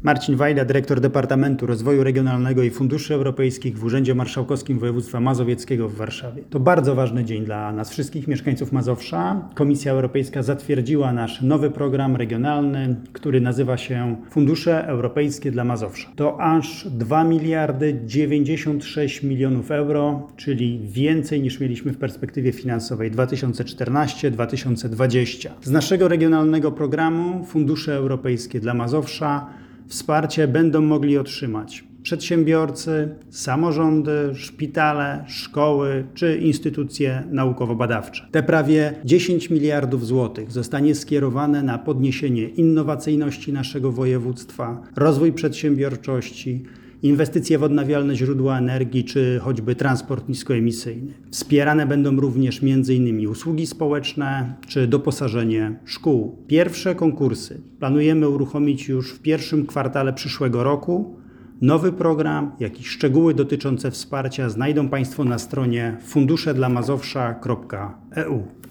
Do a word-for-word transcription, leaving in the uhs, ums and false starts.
Marcin Wajda, dyrektor Departamentu Rozwoju Regionalnego i Funduszy Europejskich w Urzędzie Marszałkowskim Województwa Mazowieckiego w Warszawie. To bardzo ważny dzień dla nas wszystkich mieszkańców Mazowsza. Komisja Europejska zatwierdziła nasz nowy program regionalny, który nazywa się Fundusze Europejskie dla Mazowsza. To aż dwa miliardy dziewięćdziesiąt sześć milionów euro, czyli więcej niż mieliśmy w perspektywie finansowej dwa tysiące czternasty do dwa tysiące dwudziestego. Z naszego regionalnego programu Fundusze Europejskie dla Mazowsza wsparcie będą mogli otrzymać przedsiębiorcy, samorządy, szpitale, szkoły czy instytucje naukowo-badawcze. Te prawie dziesięć miliardów złotych zostanie skierowane na podniesienie innowacyjności naszego województwa, rozwój przedsiębiorczości, inwestycje w odnawialne źródła energii czy choćby transport niskoemisyjny. Wspierane będą również między innymi usługi społeczne czy doposażenie szkół. Pierwsze konkursy planujemy uruchomić już w pierwszym kwartale przyszłego roku. Nowy program, jak i szczegóły dotyczące wsparcia znajdą Państwo na stronie fundusze dla mazowsza kropka e u.